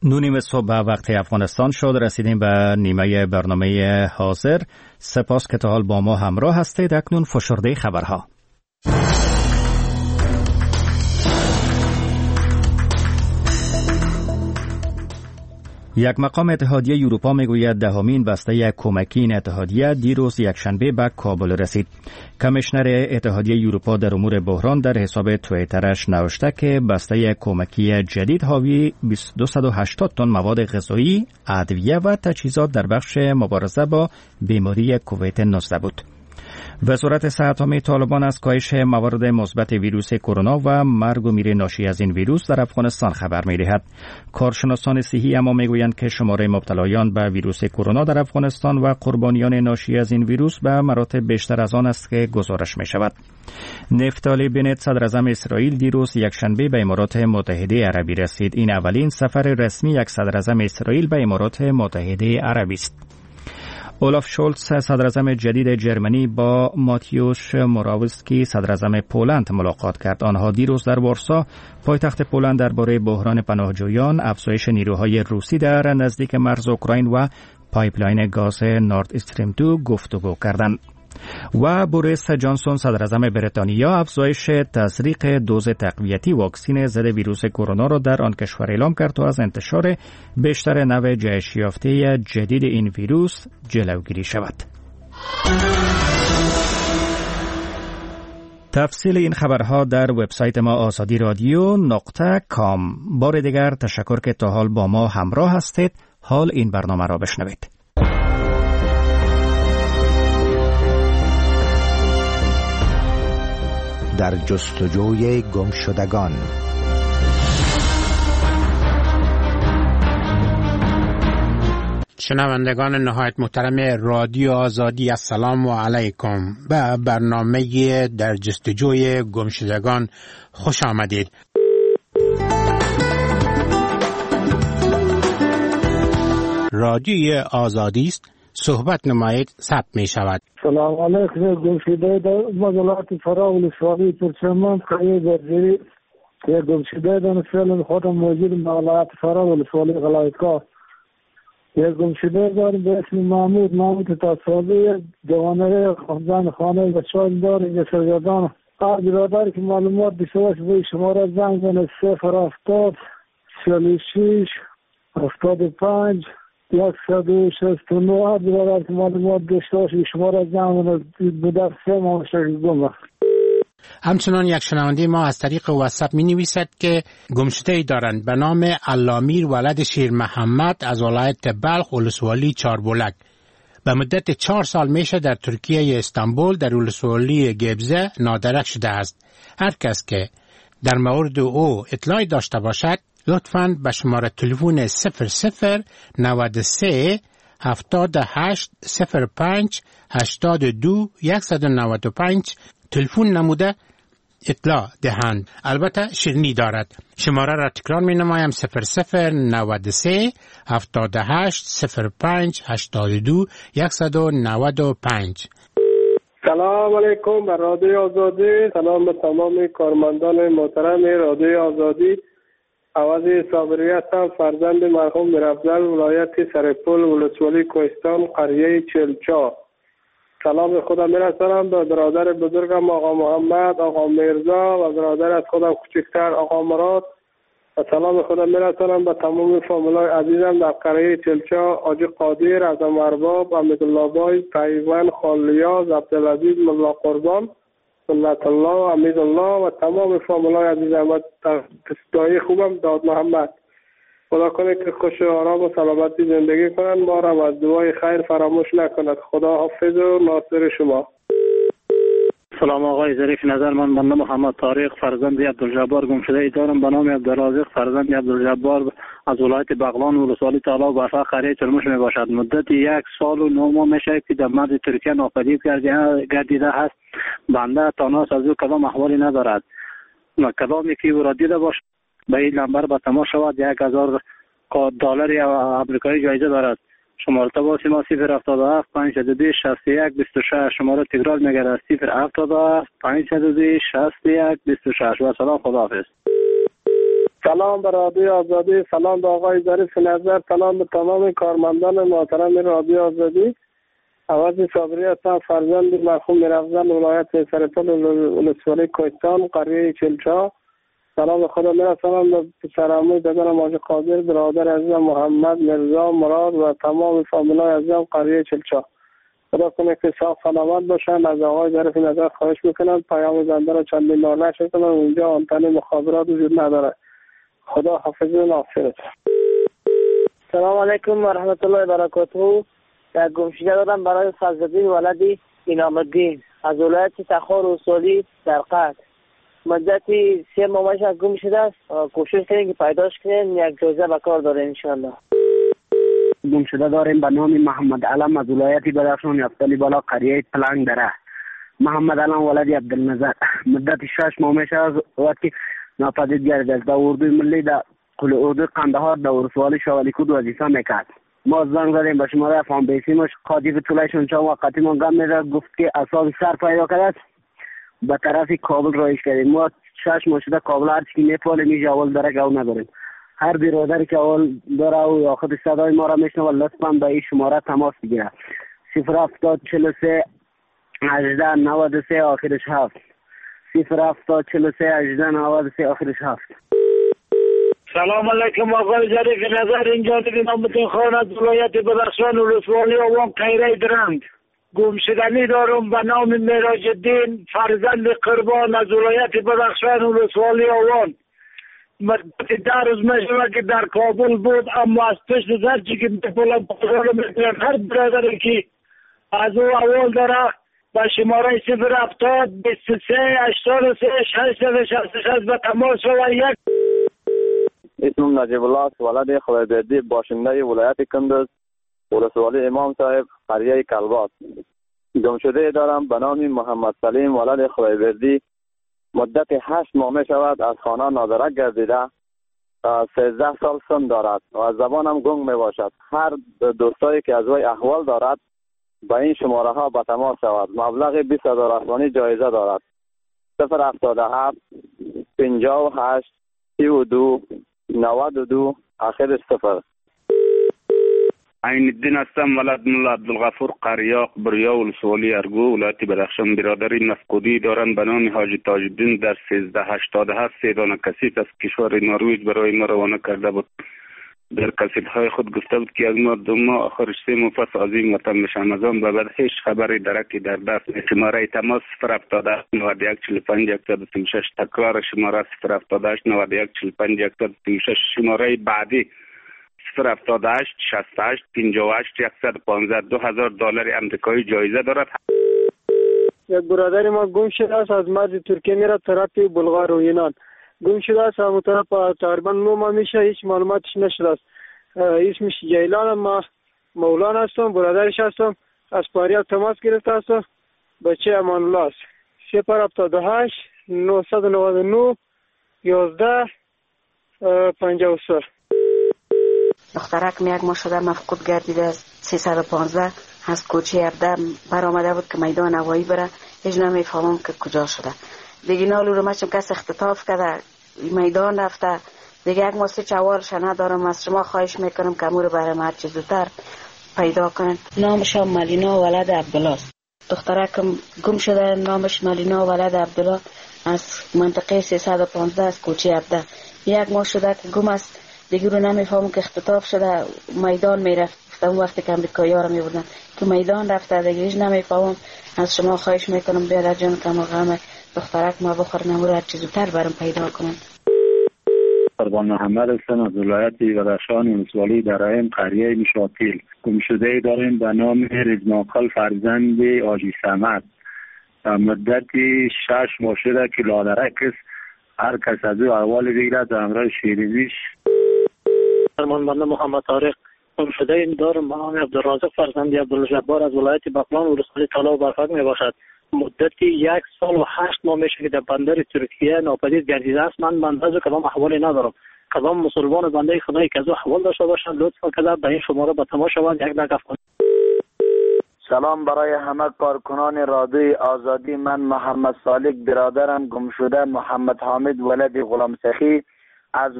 9 صبح وقت افغانستان شد. رسیدیم به نیمه برنامه حاضر. سپاس که تا حال با ما همراه هستید. اکنون فشرده خبرها. یک مقام اتحادیه اروپا میگوید دهمین بسته کمکی این اتحادیه دیروز یکشنبه به کابل رسید. کمیشنر اتحادیه اروپا در امور بحران در حساب توییترش نوشته که بسته کمکی جدید حاوی 280 تن مواد غذایی، ادویه و تجهیزات در بخش مبارزه با بیماری کووید 19 بود. وزارت صحت عامه طالبان از کاهش موارد مثبت ویروس کرونا و مرگ و میر ناشی از این ویروس در افغانستان خبر می‌دهد. کارشناسان صحی اما میگویند که شماره مبتلایان به ویروس کرونا در افغانستان و قربانیان ناشی از این ویروس به مراتب بیشتر از آن است که گزارش می‌شود. نفتالی بنت صدر اعظم اسرائیل دیروز یکشنبه به امارات متحده عربی رسید. این اولین سفر رسمی یک صدر اعظم اسرائیل به امارات متحده عربی است. اولاف شولتز صدر اعظم جدید جرمنی با ماتیوش موراویتسکی صدر اعظم پولند ملاقات کرد. آنها دیروز در وارسا پایتخت پولند درباره بحران پناهجویان، افزایش نیروهای روسی در نزدیک مرز اوکراین و پایپلاین گاز نورد استریم 2 گفتگو کردند. و بوریس جانسون صدر اعظم بریتانیا افزایش تزریق دوز تقویتی واکسن ضد ویروس کرونا را در آن کشور اعلام کرد تا از انتشار بیشتر نوع جهش یافته جدید این ویروس جلوگیری شود. تفصیل این خبرها در وبسایت ما azadi.radio.com. بار دیگر تشکر که تا حال با ما همراه هستید. حال این برنامه را بشنوید. در جستجوی گمشدگان. شنوندگان نهایت محترم رادیو آزادی، السلام علیکم. به برنامه در جستجوی گمشدگان خوش آمدید. رادیو آزادی است، صحبت نمایید، ثبت می شود. سلام علیکم. گمشده در مجلات فرا ولسوالی ترکمن خیلی برجری یک گمشده در فعلا خودم موجود مجلات فرا ولسوالی غلایتکار. یک گمشده داریم به اسم محمود تصابی جوانه خانزان خانه بچه‌ها داریم یک سرگردان برادر که معلومات بیشترش به شماره زنگ زنه 070 46 75 169 برادر که معلومات بیشترش به شماره زنگ زنه در 3 ماه شکل گمه. همچنان یک شنونده ما از طریق واتساپ می نویسد که گمشده‌ای دارند به نام علامیر ولد شیر محمد از ولایت بلخ ولسوالی چاربولک. به مدت 4 سال میشه در ترکیه استانبول در ولسوالی گبزه نادرک شده است. هر کس که در مورد او اطلاعی داشته باشد لطفاً به شماره تلفن 00 93 78 05 82 195 تلفن نموده اطلاع دهند. البته شیرینی دارد. شماره را تکرار می نمایم 00 93 78 05 82 195. سلام علیکم به رادیو آزادی. سلام به تمام کارمندان محترم رادیو آزادی. عوضی صابری هستم، فرزند مرحوم میرافضل، ولایت سرپل، ولسوالی کوهستان، قریه چلچا. سلام خودم میرسانم به برادر بزرگم آقا محمد، آقا میرزا و برادر از خودم کوچکتر آقا مراد. و سلام خودم میرسانم به تمام فامیلای عزیزم در قریه چلچا، حاجی قادر، اعظم ارباب، امیدالله بای، پیوند، خالیاز، عبدالعزیز، ملا قربان، سنت الله و امیدالله و تمام فامیلای عزیزم و دایی خوبم داد محمد. خدا کنه که خوش و آرام و سلامتی زندگی کنن، ما را از دعای خیر فراموش نکند. خدا حافظ و ناصر شما. سلام آقای ظریف نظر، من بنده محمد طارق فرزند عبدالجبار گمشده ای دارم به نام عبدالرازق فرزند عبدالجبار از ولایت بغلان ولسوالی تالا و برفا قریه چرموش می باشد. مدت 1 سال و 9 ماه میشه که در مرز ترکیه ناپدید گردیده است. بنده تاناس از او کدام احوالی ندارد. کدامی که او را دیده باشد به این نمبر به تماس شود. 1000 دلار آمریکایی جایزه دارد. شماره تماس ما 077 522 61 26. شماره تکرار میگردد 077 522 61 26. و سلام، خداحافظ. سلام به رادیو آزادی، سلام به آقای ظریف نظر، سلام به تمام کارمندان محترم رادیو آزادی. عوض صابری هستم، فرزند مرحوم میرافزل ولایت سرپل ولسوالی کوهستان قریه چلچا. سلام خدا میرسانم به پسرعموی دادرم حاج قادر، برادر عزیزم محمد مرزا مراد و تمام فامیلای عزیزم قریه چلچا. خدا کنه که صاف سلامت باشن. از آقای ظریف نظر خواهش میکنم پیام زنده را چندین بار نشر کنن، اونجا آنتن مخابرات وجود نداره. خدا حافظ و ناصرت. سلام علیکم و رحمت الله و برکاته. یک گمشده دارم برای فضل‌الدین ولد انعام الدین از ولایت تخار وصالی در قطر. مدتی 3 ماهش از گم شده است. کوشش کنیم که پیداش کنیم، یک جایزه به کار داره انشاءالله. گم شده داریم به نام محمد علم از ولایت بدخشان یفتلی بالا قریه پلنگ دره. محمد علم ولد عبدالنظر مدت 6 ماه میشه از وقتی ناپدید گردید. در اردوی ملی در اردوی قندهار در ولسوالی شوالیکود وظیفه میکرد. ما زنگ زدیم به شماره فام بیسیمش، قاضی طولشون چند وقتی ما گم میده، گفت که اصاب سر پیدا کرد به طرف کابل رایش کردیم. ما 6 ماه شده کابل هر چی میپالیم میشه اول درک او نداریم. هر برادری که اول داره او آخر صدای ما را میشنه و لطفا به این شماره تماس بگیره. 07043 18 93 آخرش 7 07043 18 93 آخرش 7. سلام علیکم آقای ظریف نظر، اینجا نامتون خان از ولایت بدخشان ولسوالی آوان قیره درنگ. گمشدنی دارم به نام معراج الدین فرزند قربان از ولایت بدخشان ولسوالی آوان. مدت 10 روز میشود که در کابل بود، اما از پشت زرچی که میپولم پاسال میکنم. هر برادری که از او اول داره با شماره 070 23 83 666 به تماس و یک. اسمم نجیب الله است، ولد خدایبردی، باشنده ولایت کندز ولسوالی امام صاحب قریه کلبات. گمشده دارم به نام محمد سلیم ولد خدایبردی. مدت 8 ماه می شود از خانه نادرک گردیده. 13 سال سن دارد و از زبانم گنگ می باشد. هر دوستایی که از وی احوال دارد به این شماره ها به تماس شود. مبلغ 20,000 افغانی جایزه دارد. 077 58 32 92 آخرش 0. عین الدین هستم، ولد ملا عبدالغفور قریاق بریا ولسوالی ارگو ولایت بدخشان. برادری مفقودی دارند به نام حاجی تاج الدین. در 1387 3 دانه کسیف از کشور نروژ برای ما روانه کرده بود. در کسیف‌های خود گفته بود که از ما 2 ماه آخرش 3 ماه پس از این وطن میشم. از آن به بعد هیچ خبری درکی در دست نیست. شماره تماس 078 91 45 136 تکرار شماره 078 91 45 136. شماره بعدی 078 68 58 115 $2000 آمریکایی جایزه دارد. یک برادر ما گم شده است، از مرز ترکیه میره طرف بلغار و یونان. گم شده است، همون طرف تقریبا 9 ماه میشه، هیچ معلوماتش نشده است. اسمش جیلان، ما مولانا هستم، برادرش هستم. از فاریاب تماس گرفته هستم. بچه امان الله است. 078 999 11 53. دخترک یک ماه شده مفقود گردیده است. 315 از کوچه 17 برآمده بود که میدان هوایی بره، هیچ نمیفهمم که کجا شده. دیگه نالو رو مچم کس اختطاف کرده میدان رفته. دیگه یک ماه چوارش ندارم. از شما خواهش میکنم که امور برای هر چیز زودتر پیدا کنن. نامش ملینا ولد عبدالله است. دخترکم گم شده، نامش ملینا ولد عبدالله از منطقه 315 از کوچه 17. یک ماه شده که گم است. دیگه رو نمیفهمم که اختطاف شده میدان میرفت. اون وقتی که امریکایی‌ها رو میبردن که میدان رفته. دیگه هیچ نمیفهمم. از شما خواهش میکنم بیادر جان که غم دخترک ما بخور نمور هر چیز زودتر برام پیدا کنن. قربان محمد هستم از ولایت بدخشان ولسوالی درایم قریه مشاطیل. گمشده داریم به نام رزماقل فرزند آجی صمد. مدتی 6 ماه شده که لادرک است. هر کس از او احوال بگیرد و همراه شیرینیش. فرمان بنده محمد طارق. گمشده دارم به نام عبدالرازق فرزند عبدالجبار از ولایت بغلان ولسوالی طلا و برفک می باشد. مدتی 1 سال و 8 ماه میشه که در بندر ترکیه ناپدید گردیده است. من بنده از کدام احوالی ندارم. کدام مسلمان بنده خدایی که از احوال داشته باشند لطفا کرده به این شماره به تماس شوند. یک دقیقه کنید. سلام برای همه کارکنان رادیوی آزادی. من محمد صالح برادرم گمشده محمد حامد ولد غلام سخی از